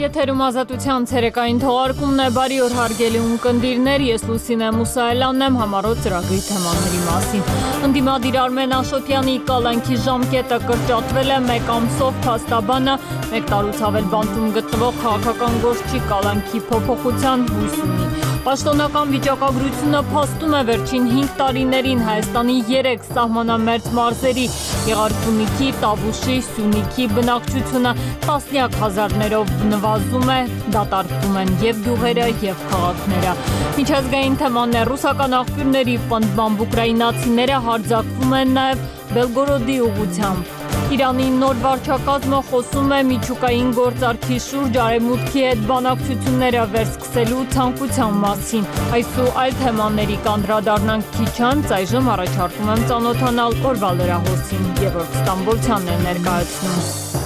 Եթերում ազատության ցերեկային թողարկումն է, բարի օր հարգելի ունկնդիրներ, ես Լուսինե Մուսայելյանն եմ, համառոտ ծրագրի թեմաների մասին։ Ընդդիմադիր Արմեն Աշոտյանի կալանքի ժամկետը կրճատվել է 1 ամսով, փաստաբանը 1 տարուց ավել բանտում գտնվող քաղաքական գործչի կալանքի փոփոխության հույս ունի։ Պաշտոնական վիճակագրությունը փաստում է վերջին 5 տարիներին Հայաստանի 3 սահմանամերձ մարզերի՝ Եղարքունիքի, Տավուշի, Սյունիքի բնակչությունը տասնյակ հազարներով նվազում է, դատարկվում են և գյուղերը, և քաղաքները։ Միջազգային թեման է ռուսական աղբյուրների պնդմամբ ուկրաինացիները հարձակվում են նաև Բելգորոդի ուղղությամբ։ Իրանի նոր վարչակազմը խոսում է միջուկային գործարքի շուրջ արևմուտքի հետ բանակցությունները վերսկսելու ցանկության մասին։ Այս ու այլ թեմաների կանդրադառնանք քիչ անց, այժմ առաջարկում եմ ծանոթանալ օրվա լրահոսին, Գևորգ Ստամբոլցյանն է ներկայացնում։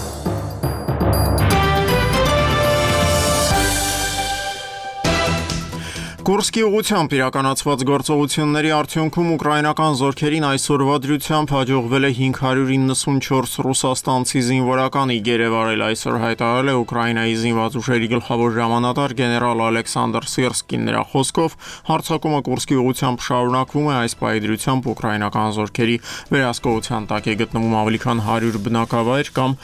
Կուրսկի ուղղությամբ իրականացված գործողությունների արդյունքում ուկրաինական զորքերին այսօրվա դրությամբ հաջողվել է 594 ռուսաստանցի զինվորականի գերեվարել, այսօր հայտարարել է Ուկրաինայի զինված ուժերի գլխավոր հրամանատար գեներալ Ալեքսանդր Սիրսկին։ Նրա խոսքով հարձակումը Կուրսկի ուղղությամբ շարունակվում է, այս պահի դրությամբ ուկրաինական զորքերի վերահսկողության տակ է գտնվում ավելի քան 100 բնակավայր կամ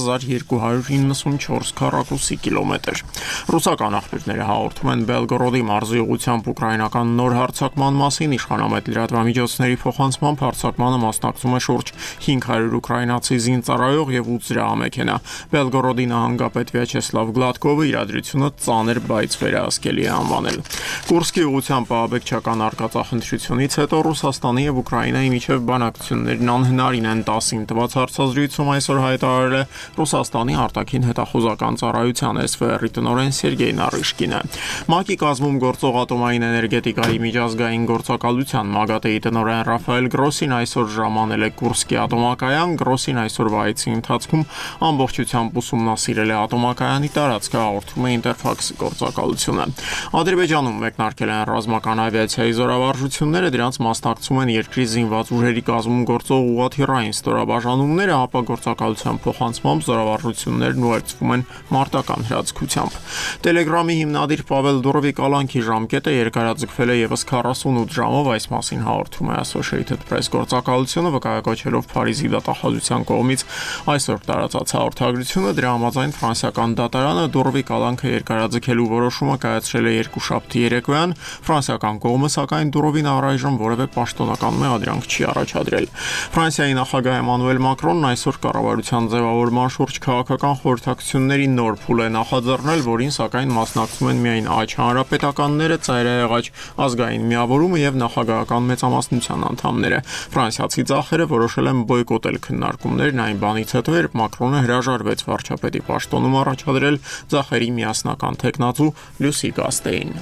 1294 քառակուսի կիլոմետր։ Ռուսական աղբյուրները հաղորդում են Բելգորոդի մարզի ուղղությամբ ուկրաինական նոր հարձակման մասին, իշխանամետ լրատվամիջոցների փոխանցմամբ հարձակմանը մասնակցում է շուրջ 500 ուկրաինացի զինծառայող եւ 8 զրահամեքենա։ Բելգորոդի նահանգապետ Վյաչեսլավ Գլադկովը իրադրությունը ծանր, բայց վերահսկելի է անվանել։ Կուրսկի ուղղությամբ ահաբեկչական արկածախնդրությունից հետո Ռուսաստանի եւ Ուկրաինայի միջև բանակցություններն անհնարին են 10-ին տված հարցազրույցում այսօր հայտարարել է Ռուսաստանի արտաքին հետախուզական ծառայության SVR-ի տնօրեն Սերգեյ Նարիշկինը։ ՄԱԿ-ի կազմում գործող ատոմային էներգետիկայի միջազգային գործակալության ՄԱԳԱՏԵ-ի տնօրեն Ռաֆայել Գրոսին այսօր ժամանել է Կուրսկի ատոմակայան։ Գրոսին այսօրվա այցի ընթացքում ամբողջությամբ ուսումնասիրել է ատոմակայանի տարածքը, հաղորդում է Ինտերֆաքս գործակալությունը։ Ադրբեջանում մեկնարկել են ռազմական ավիացիայի զորավարժությունները, դրանց մասնակցում են երկրի զինված ուժերի կազմում գործող ուղղաթիռային ստորաբաժանումները, ապա գործակալության փոխանցմամբ զորավարժություններն ուղեկցվում են մարտական հրաձգությամբ։ Տելեգրամի հիմնադիր Պավել Դուրովի կալանքի ժամկետը երկարաձգվել է եւս 48 ժամով, այս մասին հաղորդում է Associated Press գործակալությունը, վկայակոչելով Փարիզի դատախազության կողմից այսօր տարածած հաղորդագրությունը։ Դրա համաձայն ֆրանսիական դատարանը Դուրովի կալանքը երկարաձգելու որոշումը կայացրել է երկուշաբթի երեկոյան։ Ֆրանսիական կողմը սակայն Դուրովին առայժմ որևէ պաշտոնական մեղադրանք չի առաջադրել։ Ֆրանսիայի նախագահ Էմանուել Մակրոնն այսօր կառավարության ձևավորման շուրջ քաղաքական խորհրդակցությունների նոր փուլ է նախաձեռնել, որին սակայն մասնակցում են միայն աջ հանրապետականները, ծայրահեղաջ ազգային միավորումը եւ նախագահական մեծամասնության անդամները։ Ֆրանսիացի ձախերը որոշել են բոյկոտել քննարկումներն այն բանից հետո, երբ Մակրոնը հրաժարվեց վարչապետի պաշտոնում առաջադրել ձախերի միասնական թեկնածու Լյուսի Գաստեին։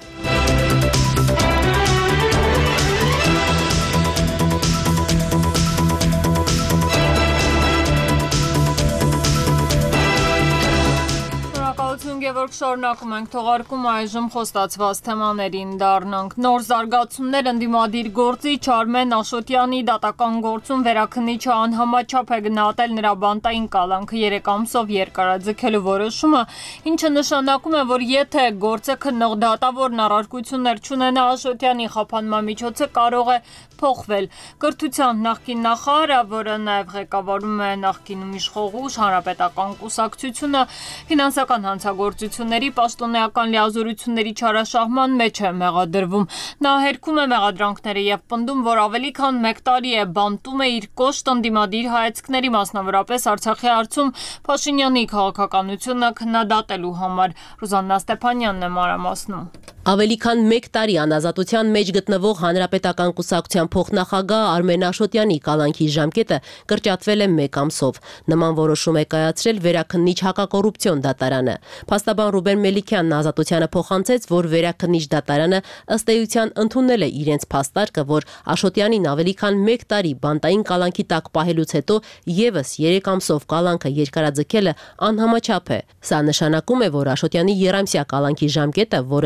Գևորգ, շարունակում ենք թողարկումը, այժմ խոստացված թեմաներին դառնանք։ Նոր զարգացումներ ընդդիմադիր գործիչ Արմեն Աշոտյանի դատական գործում վերաքննիչը անհամաչափ է գնահատել նրա բանտային կալանքը 3 ամսով երկարաձգելու որոշումը, ինչը նշանակում է, որ եթե գործը քննող դատավորն առարկություններ չունենա, Աշոտյանի խափանման միջոցը կարող է փոխվել։ Կրթության նախկին նախարարը, որը նաև ղեկավարում է նախկինում իշխող ուժ Հանրապետական կուսակցությունը, ֆինանսական հանցագործությունների պաշտոնեական լիազորությունների չարաշահման մեջ է մեղադրվում։ Նա հերքում է մեղադրանքները եւ պնդում, որ ավելի քան 1 տարի է բանտում է իր կոշտ ընդդիմադիր հայացքների, մասնավորապես Արցախի հարցում Փաշինյանի քաղաքականությունը քննադատելու համար։ Ռուզաննա Ստեփանյանն է մանրամասնում։ Ավելի քան 1 տարի անազատության մեջ գտնվող Հանրապետական կուսակցության փոխնախագահ Արմեն Աշոտյանի կալանքի ժամկետը կրճատվել է 1 ամսով։ Նման որոշում է կայացրել վերաքննիչ հակակոռուպցիոն դատարանը։ Փաստաբան Ռուբեն Մելիքյանն ազատությանը փոխանցեց, որ վերաքննիչ դատարանը ըստ էության ընդունել է իրենց փաստարկը, որ Աշոտյանին ավելի քան 1 տարի բանտային կալանքի տակ պահելուց հետո եւս 3 ամսով կալանքը երկարաձգելը անհամաչափ է։ Սա նշանակում է, որ Աշոտյանի երամսյա կալանքի ժամկետը, որը երկար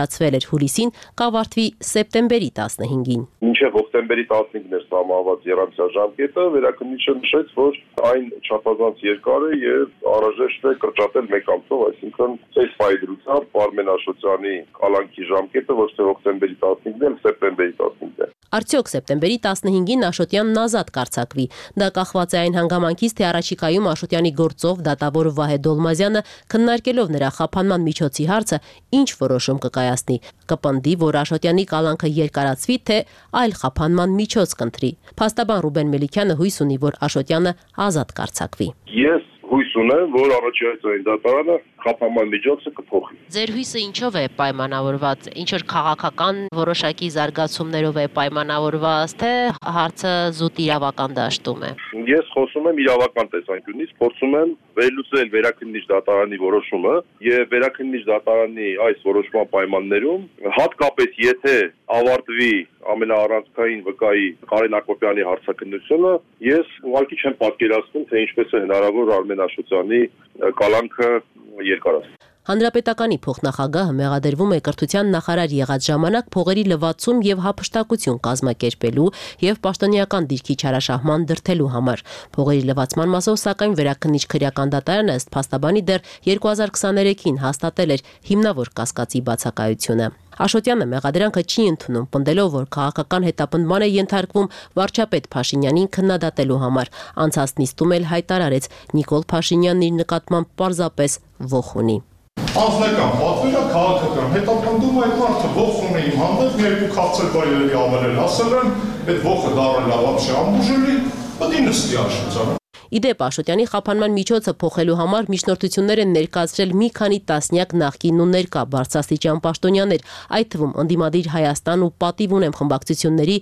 տարածվել էր հուլիսին, կավարտվի սեպտեմբերի 15-ին։ Մինչև հոկտեմբերի 15-ն էր սահմանված եռամսյա ժամկետը, վերաքննիչը նշեց, որ այն չափազանց երկար է եւ անհրաժեշտ է կրճատել մեկ ամսով, այսինքն այս ֆայդրությամբ Արմեն Աշոտյանի կալանքի ժամկետը ոչ թե հոկտեմբերի 15-ն է, սեպտեմբերի 15-ն է։ Արդյոք սեպտեմբերի 15-ին Աշոտյանն ազատ կարձակվի։ Դա կախված է այն հանգամանքից, թե առաջիկայում Աշոտյանի գործով դատավոր Վահե Դոլմազյանը քննարկելով նրա խափանման միջոցի հարցը ինչ որոշում կկայացնի։ Կպնդի, որ Աշոտյանի կալանքը երկարացվի, թե այլ խափանման միջոց կընտրի։ Փաստաբան Ռուբեն Մելիքյանը հույս ունի, որ Աշոտյանը ազատ կարձակվի։ Ես հույս ունեմ, որ առաջիկայում դատարանը խափանման միջոցը կփոխի։ Ձեր հույսը ինչով է պայմանավորված, ինչ որ քաղաքական որոշակի զարգացումներով է պայմանավորված, թե հարցը զուտ իրավական դաշտում է։ Ես խոսում եմ իրավական տեսանկյունից, փորձում եմ վերլուծել վերաքննիչ դատարանի որոշումը եւ վերաքննիչ դատարանի այս որոշման պայմաններում, հատկապես եթե ավարտվի ամենաառանցքային վկայի Կարեն Ակոպյանի հարցաքննությունը, ես ուղղակի չեմ պատկերացնում, թե ինչպես է հնարավոր Արմեն Աշոտյանի կալանքը երկարացնել։ Հանրապետականի փոխնախագահը մեղադրվում է կրթության նախարար եղած ժամանակ փողերի լվացում եւ հափշտակություն կազմակերպելու եւ պաշտոնեական դիրքի չարաշահման դրդելու համար։ Փողերի լվացման մասով սակայն վերաքննիչ քրեական դատարանը ըստ փաստաբանի դեռ 2023-ին հաստատել էր հիմնավոր կասկածի բացակայությունը։ Աշոտյանը մեղադրանքը չի ընդունում, պնդելով, որ քաղաքական հետապնդման է ենթարկվում վարչապետ Փաշինյանին քննադատելու համար։ Անցած նիստում էլ հայտարարեց Նիկոլ Փաշինյանն իր նկատմամբ պարզապես ոխ ունի։ Անձնական պատվերը քաղաքական հետապնդում այդ մարդը ոխ ունի իմ հանդեպ, մի երկու քաղցր բարերի ավել ասել են, այդ ոխը դարել ավաբշե ամբուժելի, պետք է նստի Աշոտյանը։ Իդեպ Աշոտյանի խափանման միջոցը փոխելու համար միջնորդություններ են ներկայացրել մի քանի տասնյակ նախկին ու ներկա բարձրաստիճան պաշտոնյաներ, այդ թվում ընդդիմադիր Հայաստան ու պատիվ ունեմ խմբակցությունների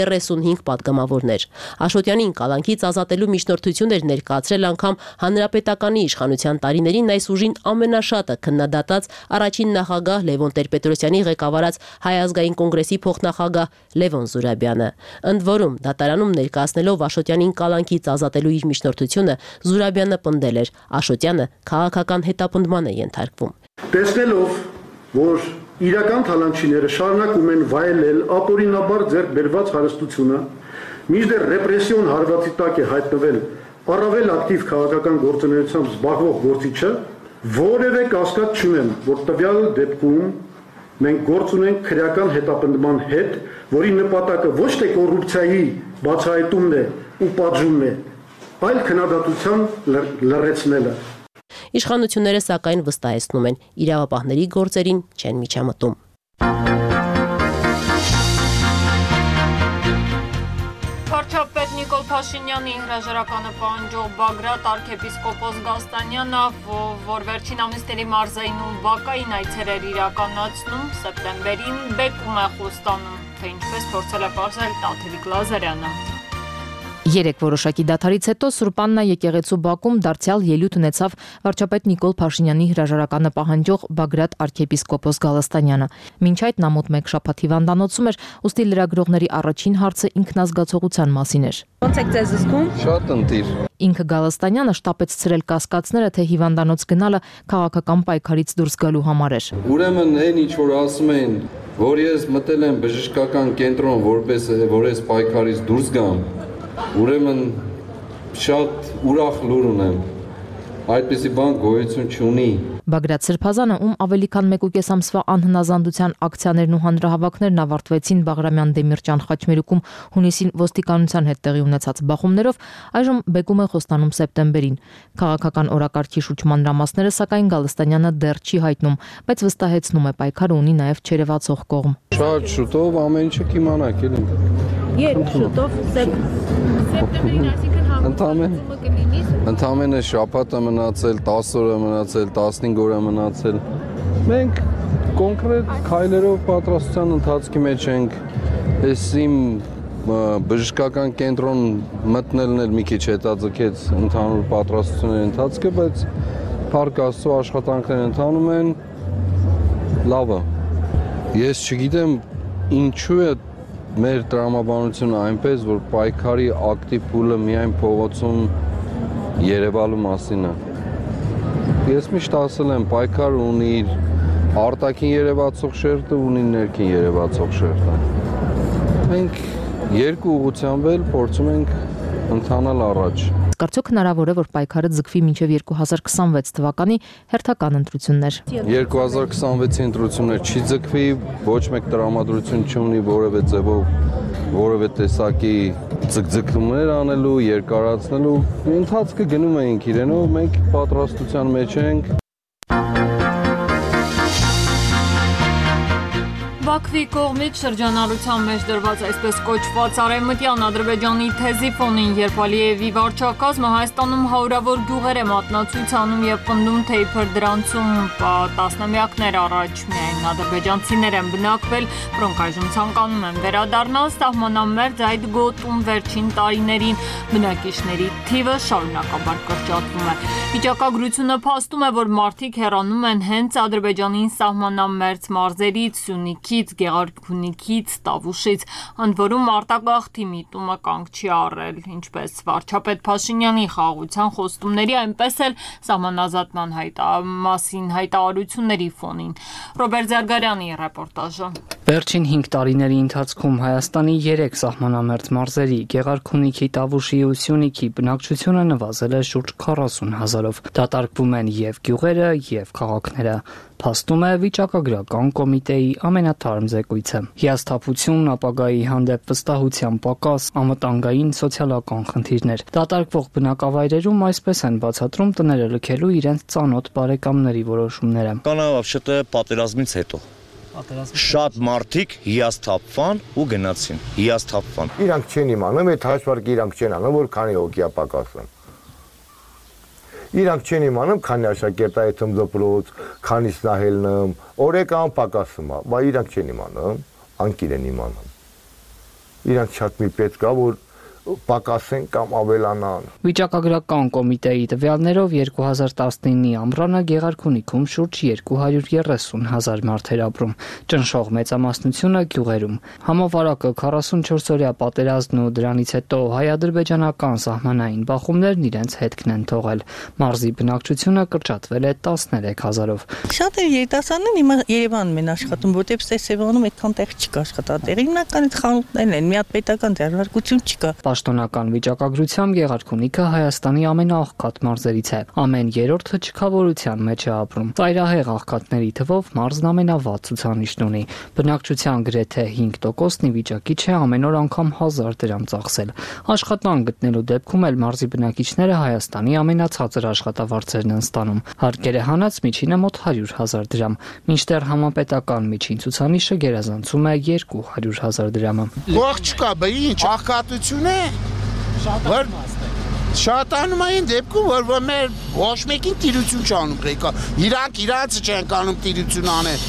35 պատգամավորներ։ Աշոտյանին կալանքից ազատելու միջնորդություններ ներկայացրել անգամ հանրապետականի իշխանության տարիներին այս ուժին ամենաշատը քննադատած առաջին նախագահ Լևոն Տեր-Պետրոսյանի ղեկավարած Հայ ազգային կոնգրեսի փոխնախագահ Լևոն Զուրաբյանը։ Ընդ որում դատարանում ներկայացնելով Աշոտյանին կալանքից ազատելու իր միջնորդությունը Զուրաբյանը պնդել էր Աշոտյանը քաղաքական հետապնդման է ենթարկվում։ Տեսնելով, որ իրական թալանչիները շարունակում են վայելել ապօրինաբար ձեռք բերված հարստությունը, մինչդեռ ռեպրեսիոն հարվածի տակ է հայտնվել առավել ակտիվ քաղաքական գործունեությամբ զբաղվող գործիչը, որևէ կասկած չունեմ, որ տվյալ դեպքում մենք գործ ունենք քրեական հետապնդման հետ, որի նպատակը ոչ թե կոռուպցիայի բացահայտումն է ու պատժումն է, այլ քննադատության լռեցնելը։ Իշխանությունները սակայն վստահեցնում են, իրավապահների գործերին չեն միջամտում։ Վարչապետ Նիկոլ Փաշինյանի հրաժարականը պահանջող Բագրատ arczepiskopos Գաստանյանը, որ վերջին ամիսների մարզային ու բակային այցեր իրականացնում, սեպտեմբերին բեկում է խոստանում, թե ինչպես փորձել է պարզել Տաթևիկ Լազարյանը։ Երեք որոշակի դադարից հետո Սուրբ Աննա եկեղեցու բակում դարձյալ ելույթ ունեցավ վարչապետ Նիկոլ Փաշինյանի հրաժարականը պահանջող Բագրատ arczepiskopos Գալստանյանը։ Մինչ այդ նա մոտ մեկ շաբաթ հիվանդանոցում էր, ուստի լրագրողների առաջին հարցը ինքնազգացողության մասին էր։ Ոնց եք ձեզ զգում։ Շատ ընտիր։ Ինքը Գալստանյանը շտապեց ցրել կասկածները, թե հիվանդանոց գնալը քաղաքական պայքարից դուրս գալու համար էր։ Ուրեմն այն ինչ որ ասում են, որ ես մտել եմ բժշկական կենտրոն որպես որ ես պայքարից դուրս գամ, ուրեմն շատ ուրախ լուր ունեմ, այդպիսի բան գոյություն չունի։ Բագրատ Սրբազանը, ում ավելի քան 1.5 ամսվա անհնազանդության ակցիաներն ու հանրահավաքներն ավարտվեցին Բաղրամյան Դեմիրճան խաչմերուկում հունիսին ոստիկանության հետ տեղի ունեցած բախումներով, այժմ բեկում է խոստանում սեպտեմբերին։ Քաղաքական օրակարգի շուրջ մանրամասները սակայն Գալստանյանը դեռ չի հայտնում, բայց վստահեցնում է պայքարը ունի նաև չերևացող կողմ։ Շատ շուտով ամեն ինչը կիմանաք էլի։ Երբ շուտով սեպտեմբերին, այսինքն Ընդամենը շաբաթ է մնացել, 10 օր է մնացել, 15 օր է մնացել։ Մենք կոնկրետ քայլերով պատրաստության ընթացքի մեջ ենք։ Այս իմ բժշկական կենտրոն մտնելն էլ մի քիչ հետաձգեց ընդհանուր պատրաստությունների ընթացքը, բայց Փառք Աստծո աշխատանքները ընթանում են լավը։ Ես չգիտեմ ինչու է մեր տրամաբանությունը այնպես, որ պայքարի ակտիվ փուլը միայն փողոցում երևալու մասին է։ Ես միշտ ասել եմ, պայքարը ունի իր արտաքին երևացող շերտը ունի ներքին երևացող շերտը։ Մենք երկու ուղղությամբ էլ փորձում ենք ընթանալ առաջ։ Կարծոք հնարավոր է, որ պայքարը ձգվի մինչև 2026 թվականի հերթական ընտրություններ։ 2026-ի ընտրություններ չի ձգվի, ոչ մեկ տրամադրություն չունի որևէ ձևով որևէ տեսակի ձգձգումներ անելու, երկարացնելու։ Ընթացքը գնում ենք իրենով, մենք պատրաստության մեջ ենք։ Բաքվի կողմից շրջանառության մեջ դրված այսպես կոչված արևմտյան Ադրբեջանի թեզի ֆոնին, երբ Ալիևի վարչակազմը Հայաստանում հարյուրավոր գյուղեր է մատնացույց անում եւ պնդում, թե իբր դրանցում տասնամյակներ առաջ միայն ադրբեջանցիներ են բնակվել, որոնք այժմ ցանկանում են վերադառնալ, սահմանամերձ այդ գոտում վերջին տարիներին բնակիչների թիվը շարունակաբար կրճատվում է։ Վիճակագրությունը փաստում է, որ մարդիկ հեռանում են հենց Ադրբեջանին սահմանամերձ մարզերից, Սյունիքից, Գեղարքունիքից, Տավուշից, ընդ որում արտագաղթի միտումը կանգ չի առել, ինչպես վարչապետ Փաշինյանի խաղաղության խոստումների, այնպես էլ սահմանազատման մասին հայտարարությունների ֆոնին։ Ռոբերտ Զարգարյանի ռեպորտաժը։ Վերջին 5 տարիների ընթացքում Հայաստանի 3 սահմանամերձ մարզերի՝ Գեղարքունիքի, Տավուշի ու Սյունիքի բնակչությունը նվազել է շուրջ 40,000-ով։ Դատարկվում են եւ գյուղերը, եւ քաղաքները, փաստում է վիճակագրական կոմիտեի ամենաթարմ զեկույցը։ Հիասթափություն, ապագայի հանդեպ վստահության պակաս, անվտանգային սոցիալական խնդիրներ։ Դատարկվող բնակավայրերում այսպես են բացատրում տները լքելու իրենց ծանոթ բարեկամների որոշումները։ Կանավաբշետը պատերազմից հետո շատ մարդիկ հիասթափվան ու գնացին, հիասթափվան։ Իրանք չեն իմանում, այդ հաշվարկը իրանք չեն անում, որ քանի հոգի է պակասն։ Իրանք չեն իմանում, քանի աշակերտայթում դպրոց, քանից նահելնում, օրեկան պակասում է, բայց իրանք չեն իմանում, անկիր են իմանում։ Իրանք շատ մի պետք է, որ պակասեն կամ ավելանան։ Վիճակագրական կոմիտեի տվյալներով 2019-ի ամռանը Գեղարքունիքում շուրջ 230,000 մարդ էր ապրում, ճնշող մեծամասնությունը գյուղերում։ Համավարակը 44-օրյա պատերազմն ու դրանից հետո հայ-ադրբեջանական սահմանային բախումներն իրենց հետքն են թողել։ Մարզի բնակչությունը կրճատվել է 13,000-ով։ Շատեր երիտասարդներ հիմա Երևանում են աշխատում, որտեղ Սևանում այդքան տեղ չկա աշխատատեղ։ Հիմնական այդ խանութներն են, մի հատ պետական ձեռնարկություն չկա։ Պաշտոնական վիճակագրությամբ Գեղարքունիքը Հայաստանի ամենաաղքատ մարզերից է։ Ամեն երրորդը չքավորության մեջ է ապրում։ Ծայրահեղ աղքատների թվով մարզն ամենավատ ցուցանիշն ունի։ Բնակչության գրեթե 5%-ն ի վիճակի չէ ամեն օր անգամ 1000 դրամ ծախսել։ Աշխատանք գտնելու դեպքում էլ մարզի բնակիչները Հայաստանի ամենացածր աշխատավարձերն են ստանում։ Հարկերը հանած միջինը մոտ 100,000 դրամ, մինչդեռ համապետական միջին ցուցանիշը գերազանցում է 200,000 դրամը։ Ող չկա, ինչ աղքատություն է։ Շատանում այն դեպքում, որ մեր ոչ մեկին տիրություն չանում եկա։ Իրանք իրանցը չեն կանում տիրություն անել։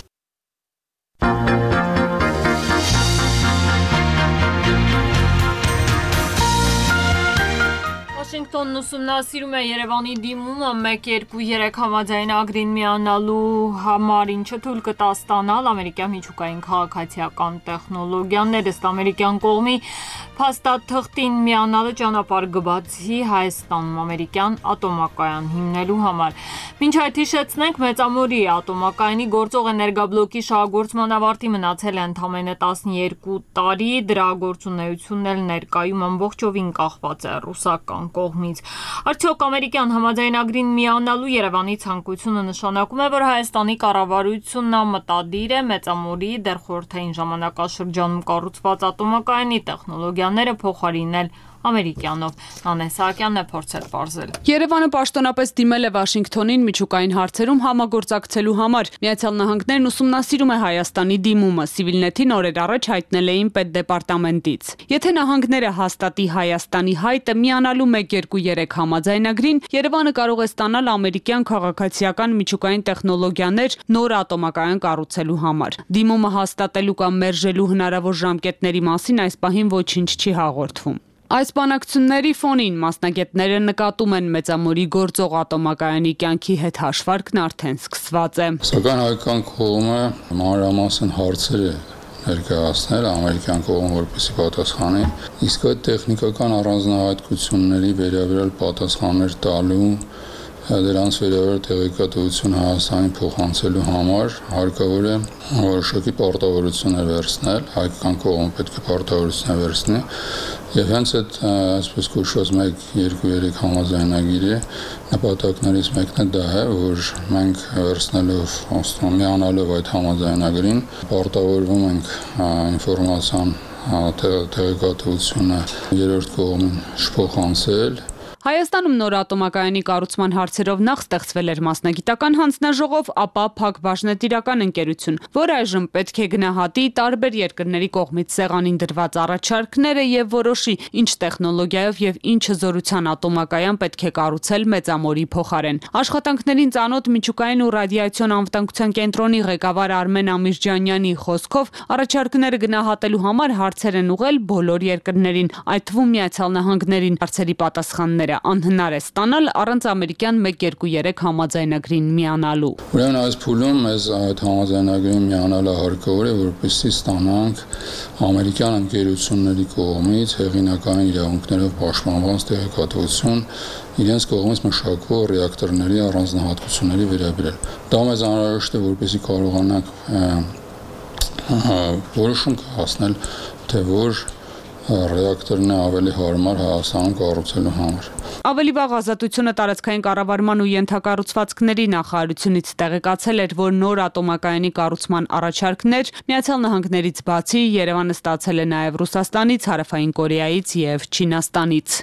Վաշինգտոնն ուսումնասիրում է Երևանի դիմումը 1-2-3 համաձայնագրին միանալու համար, ինչը թույլ կտա ստանալ ամերիկյան միջուկային քաղաքացիական տեխնոլոգիաներ, ըստ ամերիկյան կողմի փաստաթղթին միանալը ճանապարհ կբացի Հայաստանում ամերիկյան ատոմակայան հիմնելու համար։ Մինչ այդ հիշեցնենք, Մեծամորի ատոմակայանի գործող էներգաբլոկի շահագործման ավարտի մնացել է ընդամենը 12 տարի, դրա գործունեությունն էլ ներկայում ամբողջովին կախված է ռուսական կողմից։ Արդյոք ամերիկյան համաձայնագրին միանալու Երևանի ցանկությունը նշանակում է, որ Հայաստանի կառավարությունն մտադիր է Մեծամորի դեռ խորհրդային ժամանակաշրջանում կառուցված ատոմակայանի տեխնոլոգիաները փոխարինել ամերիկյանով։ Նանե Սահակյանն է փորձել պարզել։ Երևանը պաշտոնապես դիմել է Վաշինգտոնին միջուկային հարցերում համագործակցելու համար։ Միացյալ Նահանգներն ուսումնասիրում է Հայաստանի դիմումը, Civilnet-ին օրեր առաջ հայտնել էին պետդեպարտամենտից։ Եթե նահանգները հաստատի Հայաստանի հայտը միանալու 1-2-3 համաձայնագրին, Երևանը կարող է ստանալ ամերիկյան քաղաքացիական միջուկային տեխնոլոգիաներ նոր ատոմակայան կառուցելու համար։ Դիմումը հաստատելու կամ մերժելու հնարավոր ժամկետների մասին այս պահին ոչինչ չի հաղորդվում։ Այս բանակցությունների ֆոնին մասնագետները նկատում են Մեծամորի գործող ատոմակայանի կյանքի հետ հաշվարկն արդեն սկսված է։ Սակայն հայկական կողմը մանրամասն հարցեր է ներկայացնել ամերիկյան կողմը, որպեսզի պատասխանի, իսկ այդ տեխնիկական առանձնահատկությունների վերաբերյալ պատասխաններ տալու Դրանց վերաբերյալ տեղեկատվություն Հայաստանի փոխանցելու համար հարկավոր է որոշակի պարտավորություններ վերցնել, հայկական կողմը պետք է պարտավորություններ վերցնի եւ հենց այդ այսպես կոչված 1-2-3 համաձայնագիրի նպատակներից մեկն է դա է, որ մենք վերցնելով միանալով այդ համաձայնագրին պարտավորվում ենք ինֆորմացիան տեղեկատվությունը երրորդ կողմին շփոխանցել Հայաստանում նոր ատոմակայանի կառուցման հարցերով նախ ստեղծվել էր մասնագիտական հանձնաժողով, ապա Փակ բաժնետիրական ընկերություն, որ այժմ պետք է գնահատի տարբեր երկրների կողմից սեղանին դրված առաջարկները եւ որոշի ինչ տեխնոլոգիայով եւ ինչ զորության ատոմակայան պետք է կառուցել Մեծամորի փոխարեն։ Աշխատանքներին ծանոթ միջուկային ու ռադիացիոն անվտանգության կենտրոնի ղեկավար Արմեն Ամիրջանյանի խոսքով առաջարկները գնահատելու համար հարցեր են ուղղել բոլոր երկրներին, այդ թվում Միացյալ Նահանգներին։ Հարցերի պատասխանները անհնար է ստանալ առանց ամերիկյան 1-2-3 համաձայնագրին միանալու։ Ուրեմն այս փուլում մեզ այդ համաձայնագրին միանալը հարկավոր է, որպեսզի ստանանք ամերիկյան ընկերությունների կողմից հեղինակային իրավունքներով պաշտպանված տեղեկատվություն իրենց կողմից մշակվող ռեակտորների առանձնահատկությունների վերաբերյալ։ Դա մեզ անհրաժեշտ է, որպեսզի կարողանանք որոշում կայացնել, թե որ ռեակտորն է ավելի հարմար Հայաստանում կառուցելու համար։ Ավելի վաղ Ազատությունը տարածքային կառավարման ու ենթակառուցվածքների նախարարությունից տեղեկացել էր, որ նոր ատոմակայանի կառուցման առաջարկներ Միացյալ Նահանգներից բացի Երևանը ստացել է նաև Ռուսաստանից, Հարավային Կորեայից եւ Չինաստանից։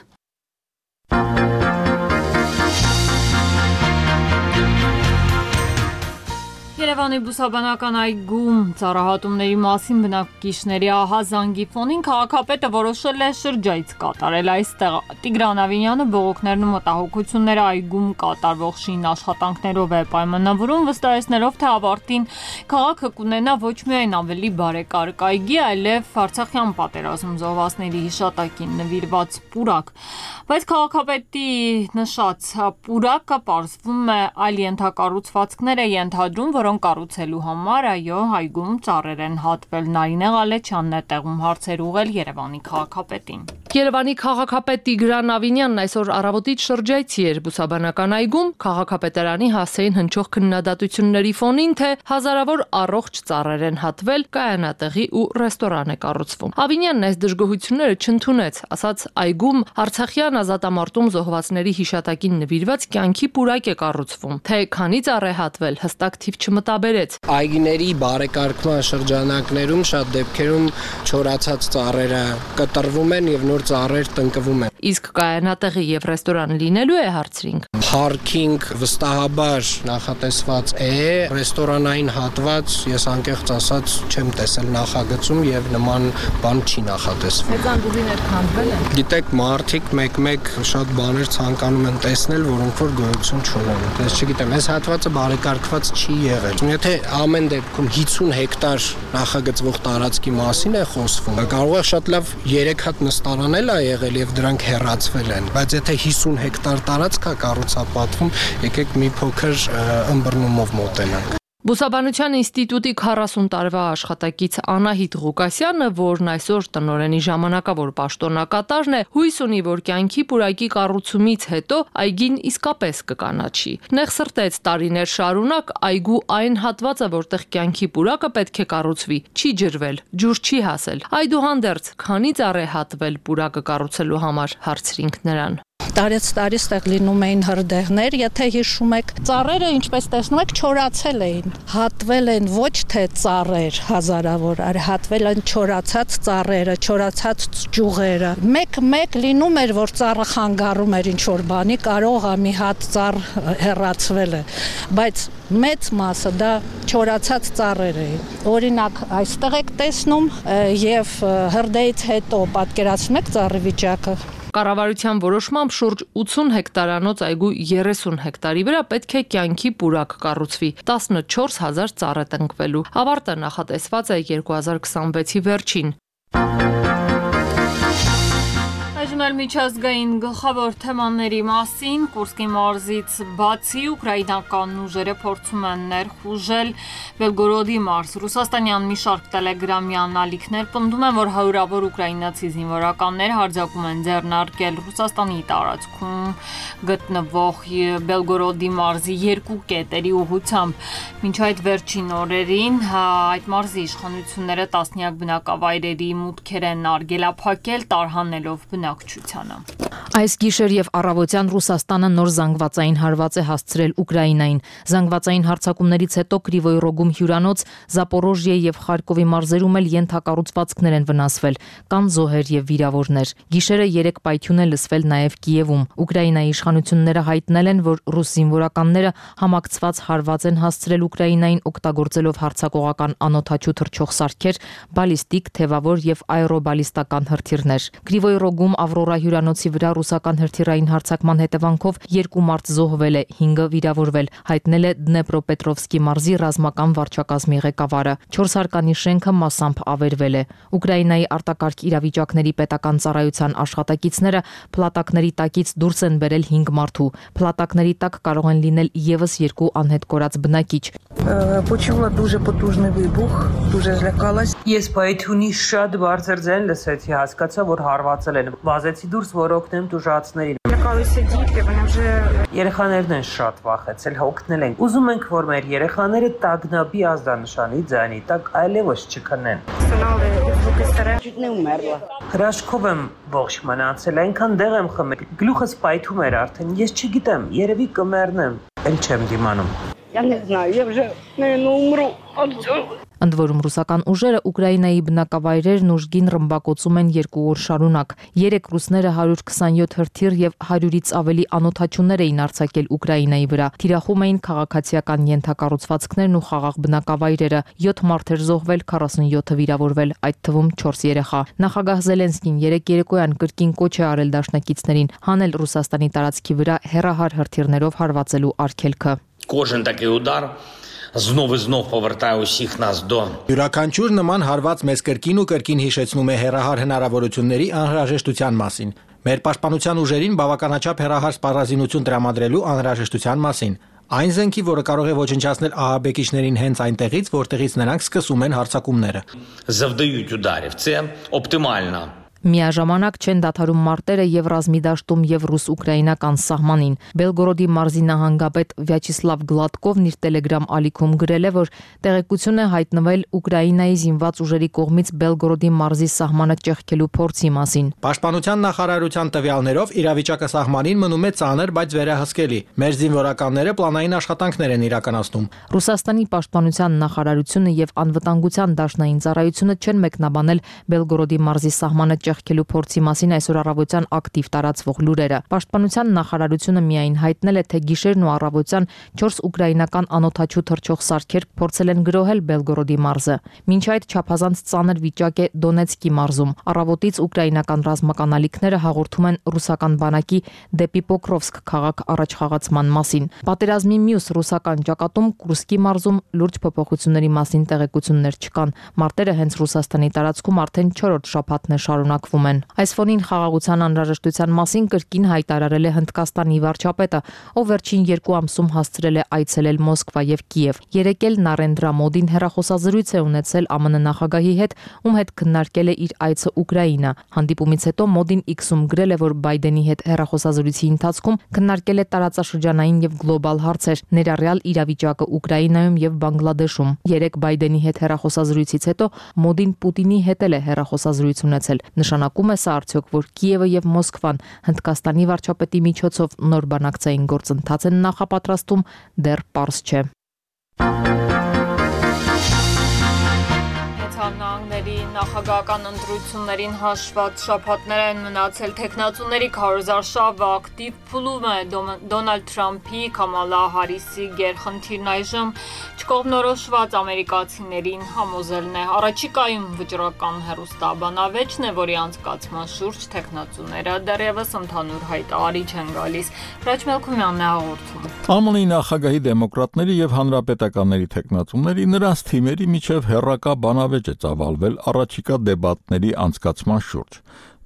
Երևանի բուսաբանական այգում ծառահատումների մասին բնակիչների ահազանգի ֆոնին քաղաքապետը որոշել է շրջայց կատարել այստեղ։ Տիգրան Ավինյանը բողոքներն ու մտահոգությունները այգում կատարվող շին աշխատանքներով է պայմանավորում, վստահեցնելով, թե ավարտին քաղաքը կունենա ոչ միայն ավելի բարեկարգ այգի, այլև Արցախյան պատերազմ զոհվածների հիշատակին նվիրված պուրակ։ Բայց քաղաքապետի նշած պուրակը պարզվում է այլ ենթակառուցվածքներ է ենթադրում, որոնք կառուցելու համար այգում ծառեր են հատվել։ Նարինե Ղալեչյանն է տեղում հարցեր ուղղել Երևանի քաղաքապետին։ Երևանի քաղաքապետ Տիգրան Ավինյանն այսօր առավոտից շրջայցի էր բուսաբանական այգում քաղաքապետարանի հասցեին հնչող քննադատությունների ֆոնին, թե հազարավոր առողջ ծառեր են հատվել, կայանատեղի ու ռեստորան է կառուցվում։ Ավինյանն այս դժգոհությունները չընդունեց, ասաց այգում Արցախյան ազատամարտում զոհվածների հիշատակին նվիրված կյանքի պուրակ է կառուցվում, թե քանի ծառ է հատվել հստակ թիվ չմտաբերեց։ Այգիների բարեկարգման շրջանակներում շատ դեպքերում չորացած ծառերը կտրվում են եւ նոր ծառեր տնկվում են։ Իսկ կայանատեղի եւ ռեստորան լինելու է, հարցրինք։ Փարքինգ վստահաբար նախատեսված է, ռեստորանային հատված ես անկեղծ ասած չեմ տեսել նախագծում եւ նման բան չի նախատեսվում։ Մեծանդուղիներ քանդվել են։ Գիտեք, մարդիկ մեկ-մեկ շատ բաներ ցանկանում են տեսնել, որոնք որ գոյություն չունեն։ Ես չգիտեմ, այս հատվածը բարեկարգված չի եղել։ Եթե ամեն դեպքում 50 հեկտար նախագծվող տարածքի մասին է խոսվում, կարող է շատ լավ 3 հատ նստարան էլ է եղել եւ դրանք հեռացվել են, բայց եթե 50 հեկտար տարածք է կառուցապատվում, եկեք մի փոքր ըմբռնումով մոտենանք։ Բուսաբանության ինստիտուտի 40 տարվա աշխատակից Անահիտ Ղուկասյանը, որն այսօր տնօրենի ժամանակավոր պաշտոնակատարն է, հույս ունի, որ կյանքի պուրակի կառուցումից հետո այգին իսկապես կկանաչի։ Նեղսրտեց տարիներ շարունակ այգու այն հատվածը, որտեղ կյանքի պուրակը պետք է կառուցվի, չի ջրվել, ջուր չի հասել։ Այդուհանդերձ, քանի ծառ է հատվել պուրակը կառուցելու համար, հարցրինք նրան։ Տարեց տարի ստեղ լինում էին հրդեհներ, եթե հիշում եք, ծառերը, ինչպես տեսնում եք, չորացել էին։ Հատվել են ոչ թե ծառեր հազարավոր, այլ հատվել են չորացած ծառերը, չորացած ջուղերը։ Մեկ լինում էր, որ ծառը խանգարում էր ինչ-որ բանի, կարող է մի հատ ծառ հեռացվել է, բայց մեծ մասը դա չորացած ծառեր էին։ Օրինակ, այստեղ եք տեսնում եւ հրդեհից հետո պատկերացնում եք ծառի վիճակը։ Կառավարության որոշմամբ շուրջ 80 հեկտարանոց այգու 30 հեկտարի վրա պետք է կյանքի պուրակ կառուցվի, 14000 ծառ է տնկվելու։ Ավարտը նախատեսված է 2026-ի վերջին։ Այժմ էլ միջազգային գլխավոր թեմաների մասին Կուրսկի մարզից բացի ուկրաինական ուժերը փորձում են ներխուժել Բելգորոդի մարզ։ Ռուսաստանյան մի շարք տելեգրամյան ալիքներ պնդում են, որ հարյուրավոր ուկրաինացի զինվորականներ հարձակում են ձեռնարկել Ռուսաստանի տարածքում գտնվող Բելգորոդի մարզի երկու կետերի ուղղությամբ։ Մինչ այդ վերջին օրերին այդ մարզի իշխանությունները տասնյակ բնակավայրերի մուտքեր են արգելափակել, տարհանելով բնակչությանը։ Այս գիշեր եւ առավոտյան Ռուսաստանը նոր զանգվածային հարված է հասցրել Ուկրաինային։ Զանգվածային հարձակումներից հետո Կրիվոյ Ռոգում հյուրանոց, Զապորոժիե եւ Խարկովի մարզերում էլ ենթակառուցվածքներ են վնասվել, կան զոհեր եւ վիրավորներ։ Գիշերը 3 պայթյուն է լսվել նաեւ Կիևում։ Ուկրաինայի իշխանությունները հայտնել են, որ ռուս զինվորականները համակցված հարված են հասցրել Ուկրաինային օգտագործելով հարձակողական անօդաչու թռչող սարքեր, բալիստիկ, թևավոր եւ աերոբալիստական հրթիռներ։ Կրիվոյ Ռոգում Ավրորա հյուրանոցի վրա ռուսական հրթիռային հարձակման հետևանքով 2 մարդ զոհվել է, 5-ը վիրավորվել, հայտնել է Դնեպրոպետրովսկի մարզի ռազմական վարչակազմի ղեկավարը։ 4 հարկանի շենքը մասամբ ավերվել է։ Ուկրաինայի արտակարգ իրավիճակների պետական ծառայության աշխատակիցները փլատակների տակից դուրս են բերել 5 մարդու։ Փլատակների տակ կարող են լինել եւս 2 անհետ կորած բնակիչ։ Почула дуже потужний вибух, дуже злякалась. Ես պայթյունի շատ բարձր ձայն լսեցի, հասկացա, որ հարվածել են։ Վազեցի դուրս, որ օգնեմ տուժածներին։ Злякалися дітки, вони вже Երեխաներն են շատ վախեցել, օգնել են։ Ուզում ենք, որ մեր երեխաները տագնապի ազդանշանի ձայնի տակ այլևս չքնեն։ стонали звуки сирен. Чуть не умерла. Հրաշքով եմ ողջ մնացել, այնքան դեղ եմ խմել։ Գլուխս պայթում էր արդեն, ես չգիտեմ, երևի կմեռնեմ։ Էլ չեմ դիմանում։ Я не знаю, я вже, наверное, умру от цього. Ընդ որում ռուսական ուժերը Ուկրաինայի բնակավայրերն ուժգին ռմբակոծում են 2 օր շարունակ։ 3 ռուսները 127 հրթիռ եւ 100-ից ավելի անօդաչուներ էին արձակել Ուկրաինայի վրա։ Թիրախում էին քաղաքացիական ենթակառուցվածքներն ու խաղաղ բնակավայրերը։ 7 մարդ էր զոհվել, 47-ը վիրավորվել, այդ թվում 4 երեխա։ Նախագահ Զելենսկին երեկոյան կրկին կոչ է արել դաշնակիցներին հանել Ռուսաստանի տարածքի վրա հեռահար հրթիռներով հարվածելու արգելքը։ Кожен такий удар знов і знов повертає усіх нас до Յուրաքանչյուր նման հարված մեզ կրկին ու կրկին հիշեցնում է հեռահար հնարավորությունների անհրաժեշտության մասին։ Մեր պաշտպանության ուժերին բավականաչափ հեռահար սպառազինություն տրամադրելու անհրաժեշտության մասին։ Այն զենքի, որը կարող է ոչնչացնել ահաբեկիչներին հենց այնտեղից, որտեղից նրանք սկսում են հարձակումները։ завдають ударів. Це оптимально. Միաժամանակ չեն դադարում մարտերը եւ ռազմի դաշտում եւ ռուս-ուկրաինական սահմանին։ Բելգորոդի մարզի նահանգապետ Վյաչիսլավ Գլադկովն իր Telegram ալիքում գրել է, որ տեղեկություն է հայտնվել Ուկրաինայի զինված ուժերի կողմից Բելգորոդի մարզի սահմանը ճեղքելու փորձի մասին։ Պաշտպանության նախարարության տվյալներով իրավիճակը սահմանին մնում է ծանր, բայց վերահսկելի։ Մեր զինվորականները պլանային աշխատանքներ են իրականացնում։ Ռուսաստանի պաշտպանության նախարարությունը եւ անվտանգության դաշնային ծառայությունը չեն մեկնաբանել Բելգորոդի մարզի սահմանը ճեղքելու փորձի մասին այսօր առավոտյան ակտիվ տարածվող լուրերը։ Պաշտպանության նախարարությունը միայն հայտնել է, թե գիշերն ու առավոտյան 4 ուկրաինական անօդաչու թռչող սարքեր փորձել են գրոհել Բելգորոդի մարզը։ Մինչ այդ չափազանց ծանր վիճակ է Դոնեցկի մարզում։ Առավոտից ուկրաինական ռազմական ալիքները հաղորդում են ռուսական բանակի դեպի Պոկրովսկ քաղաք առաջխաղացման մասին։ Պատերազմի մյուս ռուսական ճակատում Կուրսկի մարզում լուրջ փոփոխությունների մասին տեղեկություններ չկան։ Մարտերը հենց Ռուսաստանի տարածքում արդեն 4-րդ շաբաթն է շարունակվում են։ Այս ֆոնին խաղաղության անհրաժեշտության մասին կրկին հայտարարել է Հնդկաստանի վարչապետը, ով վերջին 2 ամսում հասցրել է այցելել Մոսկվա եւ Կիև։ Երեկ էլ Նարենդրա Մոդին հեռախոսազրույց է ունեցել ԱՄՆ նախագահի հետ, ում հետ քննարկել է իր այցը Ուկրաինա։ Հանդիպումից հետո Մոդին X-ում գրել է, որ Բայդենի հետ հեռախոսազրույցի ընթացքում քննարկել է տարածաշրջանային եւ գլոբալ հարցեր, ներառյալ իրավիճակը Ուկրաինայում եւ Բանգլադեշում։ Երեկ Բայդենի հետ հեռախոսազրույցից հետո Մոդին Պուտինի հետ էլ է հեռախոսազրույց ունեցել։ Նշանակում է սա արդյոք, որ Կիևը եւ Մոսկվան Հնդկաստանի վարչապետի միջոցով նոր բանակցային գործընթաց են նախապատրաստում, դեռ պարզ չէ։ Նահանգների նախագահական ընտրություններին հաշված շաբաթներ են մնացել, թեկնածուների քարոզարշավը ակտիվ փուլում է Դոնալդ Թրամփի, Կամալա Հարիսի գերխնդիրն այժմ չկողմնորոշված ամերիկացիներին համոզելն է։ Առաջիկայում վճռական հեռուստաբանավեճն է, որի անցկացման շուրջ թեկնածուները դեռևս ընդհանուր հայտարարի չեն գալիս։ Հրաչ Մելքումյանն է հաղորդում։ ԱՄՆ-ի նախագահի դեմոկրատների եւ հանրապետականների թեկնածուների նրանց թիմերի միջև հեռակա բանավեճ է ծավալվել առաջիկա դեբատների անցկացման շուրջ։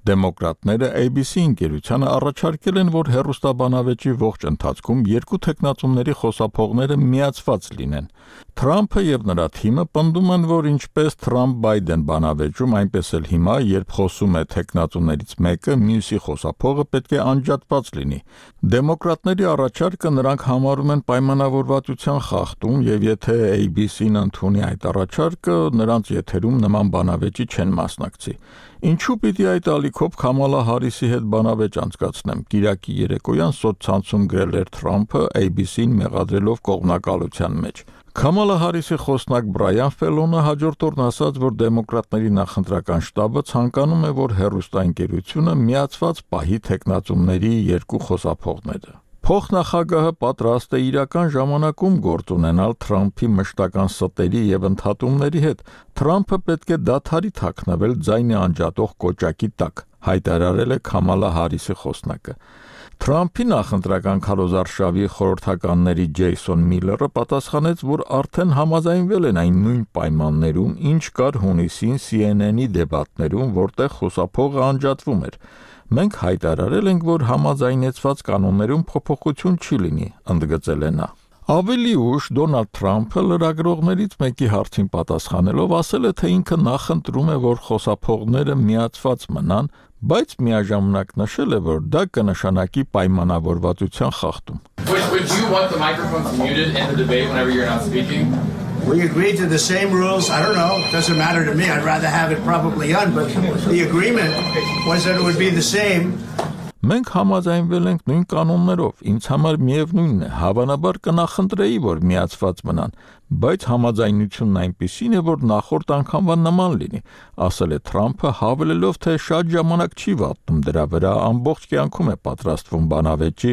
Դեմոկրատները ABC ընկերությանը առաջարկել են, որ հեռուստաբանավեճի ողջ ընթացքում երկու թեկնածուների խոսափողները միացված լինեն։ Թրամփը եւ նրա թիմը պնդում են, որ ինչպես Թրամփ-Բայդեն բանավեճում, այնպես էլ հիմա, երբ խոսում է թեկնածուներից մեկը, մյուսի խոսափողը պետք է անջատված լինի։ Դեմոկրատների առաջարկը նրանք համարում են պայմանավորվածության խախտում եւ եթե ABC-ն ընդունի այդ առաջարկը, նրանց եթերում նման բանավեճի չեն մասնակցի։ Ինչու պիտի այդ ալիքով Քամալա Հարիսի հետ բանավեճ անցկացնեմ։ Կիրակի երեկոյան սոցցանցում գրել էր Թրամփը ABC-ին մեղադրելով կողմնակալության մեջ։ Քամալա Հարիսի խոսնակ Բրայան Ֆելոնը հաջորդ օրն ասաց, որ դեմոկրատների նախընտրական շտաբը ցանկանում է, որ հեռուստաընկերությունը միացված պահի թեկնածուների երկու խոսափողները։ Փոխնախագահը պատրաստ է իրական ժամանակում գործ ունենալ Թրամփի մշտական ստերի եւ ընդհատումների հետ։ Թրամփը պետք է դադարի թաքնվել ձայնի անջատող կոճակի տակ, հայտարարել է Քամալա Հարիսի խոսնակը։ Թրամփի նախընտրական քարոզարշավի խորհրդականների Ջեյսոն Միլլերը պատասխանեց, որ արդեն համաձայնվել են այն նույն պայմաններում, ինչ կար հունիսին CNN-ի դեբատներում, որտեղ խոսափողը անջատվում էր։ Մենք հայտարարել ենք, որ համաձայնեցված կանոններում փոփոխություն չի լինի, ընդգծել է նա։ Ավելի ուշ Դոնալդ Թրամփը լրագրողներից մեկի հարցին պատասխանելով ասել է, թե ինքը նախընտրում է, որ խոսափողները միացված մնան, բայց միաժամանակ նշել է, որ դա կնշանակի պայմանավորվածության խախտում։ Would you want the microphones muted in the debate whenever you're not speaking? We agreed to the same rules. I don't know. It doesn't matter to me. I'd rather have it probably on, but the agreement was that it would be the same. Մենք համաձայնվել ենք նույն կանոններով, ինձ համար միևնույնն է, հավանաբար կնախընտրեի, որ միացված մնան, բայց համաձայնությունն այնպիսին է, որ նախորդ անգամվա նման լինի, ասել է Թրամփը, հավելելով, թե շատ ժամանակ չի վատնում դրա վրա, ամբողջ կյանքում է պատրաստվում բանավեճի,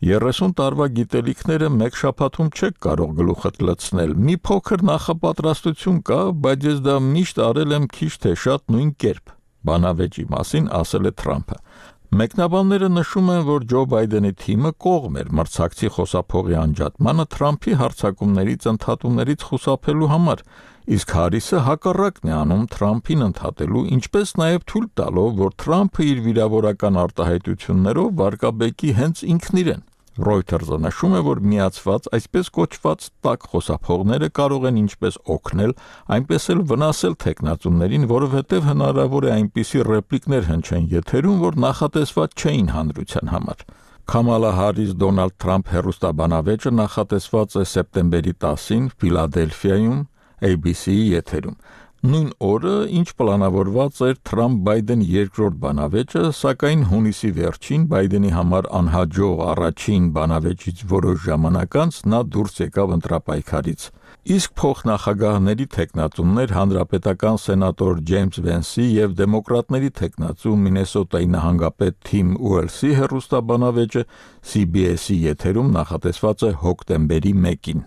30 տարվա գիտելիքները մեկ շաբաթում չեք կարող գլուխդ լցնել, մի փոքր նախապատրաստություն կա, բայց ես դա միշտ արել եմ քիչ թե շատ նույն կերպ, բանավեճի մասին ասել է Թրամփը։ Մեկնաբանները նշում են, որ Ջո Բայդենի թիմը կողմ էր մրցակցի խոսափողի անջատմանը Թրամփի հարձակումներից ընդհատումներից խուսափելու համար, իսկ Հարիսը հակառակն է անում Թրամփին ընդհատելու, ինչպես նաև թույլ տալով, որ Թրամփը իր վիրավորական արտահայտություններով վարկաբեկի հենց ինքն իրեն։ Reuters-ը նշում է, որ միացված այսպես կոչված տաք խոսափողները կարող են ինչպես օգնել, այնպես էլ վնասել թեկնածուներին, որովհետև հնարավոր է այնպիսի ռեպլիկներ հնչեն եթերում, որ նախատեսված չէին հանրության համար։ Քամալա Հարիս Դոնալդ Թրամփ հեռուստաբանավեճը նախատեսված է սեպտեմբերի 10-ին Ֆիլադելֆիայում ABC-ի եթերում։ Նույն օրը, ինչ պլանավորված էր Թրամփ-Բայդեն երկրորդ բանավեճը, սակայն հունիսի վերջին Բայդենի համար անհաջող առաջին բանավեճից որոշ ժամանակ անց նա դուրս եկավ ընտրապայքարից։ Իսկ փոխնախագահների թեկնածուներ հանրապետական սենատոր Ջեյմս Վենսի եւ դեմոկրատների թեկնածու Մինեսոտայի նահանգապետ Թիմ Ուելսի հեռուստաբանավեճը CBS-ի եթերում նախատեսված է հոկտեմբերի 1-ին։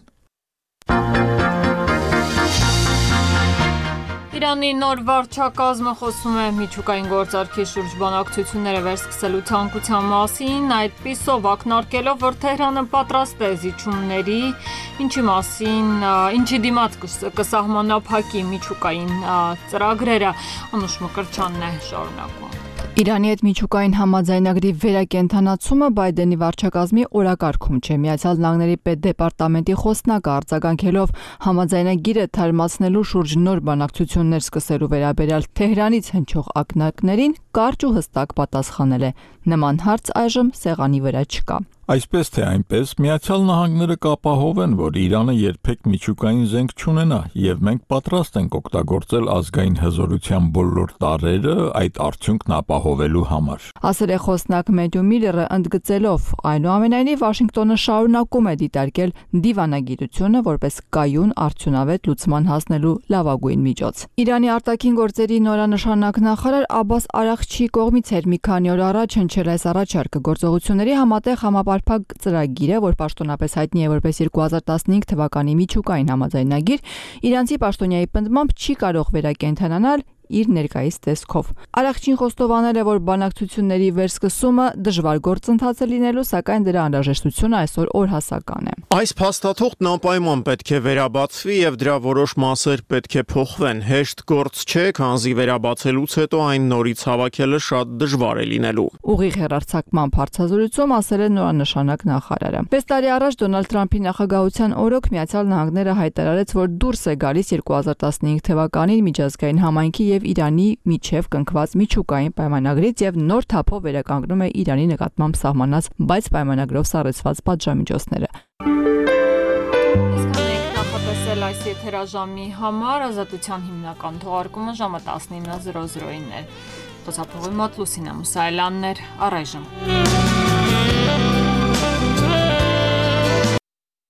Իրանի նոր վարչակազմը խոսում է միջուկային գործարքի շուրջ բանակցությունները վերսկսելու ցանկության մասին, այդպիսով ակնարկելով, որ Թեհրանը պատրաստ է զիջումների, ինչի դիմաց կսահմանափակի միջուկային ծրագրերը, Անուշ Մկրտչյանն է շարունակում։ Իրանի հետ միջուկային համաձայնագրի վերակենդանացումը Բայդենի վարչակազմի օրակարգում չէ։ Միացյալ Նահանգների պետդեպարտամենտի խոսնակը արձագանքելով համաձայնագիրը թարմացնելու շուրջ նոր բանակցություններ սկսելու վերաբերյալ Թեհրանից հնչող ակնարկներին կարճ ու հստակ պատասխանել է. նման հարց այժմ սեղանի վրա չկա։ Այսպես թե այնպես, Միացյալ Նահանգները կապահովեն, որ Իրանը երբեք միջուկային զենք չունենա, եւ մենք պատրաստ ենք օգտագործել ազգային հզորության բոլոր տարրերը այդ արդյունքն ապահովելու համար։ Ասել է խոսնակ Մեթյու Միլլերը, ընդգծելով, այնուամենայնիվ Վաշինգտոնը շարունակում է դիտարկել դիվանագիտությունը որպես կայուն արդյունավետ լուծման հասնելու լավագույն միջոց։ Իրանի արտաքին գործերի նորանշանակ նախարար Աբբաս Արաղչիի կողմից էր մի քանի օր առաջ հնչել այս առաջարկը գործողությունների համատեղ համապարփակ ծրագիրը, որ պաշտոնապես հայտնի է որպես 2015 թվականի միջուկային համաձայնագիր, իրանցի պաշտոնյայի պնդմամբ չի կարող վերակենդանանալ իր ներկայիս տեսքով։ Արաքչին խոստովանել է, որ բանակցությունների վերսկսումը դժվար գործընթաց է լինելու, սակայն դրա անհրաժեշտությունը այսօր օրհասական է։ Այս փաստաթուղթն անպայման պետք է վերաբացվի եւ դրա որոշ մասեր պետք է փոխվեն։ Հեշտ գործ չէ, քանզի վերաբացելուց հետո այն նորից հավաքելը շատ դժվար է լինելու։ Ուղիղ հեռարձակման հարցազրույցում ասել է նորանշանակ նախարարը։ 6 տարի առաջ Դոնալդ Թրամփի նախագահության օրոք Միացյալ Նահանգները հայտարարեց, որ դուրս է գալիս 2015 թվականին միջազգային համայնքի եւ Իրանի միջև կնքված միջուկային պայմանագրից եւ նոր թափով վերականգնում է Իրանի նկատմամբ սահմանած, բայց պայմանագրով սառեցված պատժամիջոցները։ Այս եթերաժամի համար Ազատության հիմնական թողարկումը ժամը 19:00-ին էր։ Խոսափողի մոտ Լուսինե Մուսայելյանն էր, առայժմ։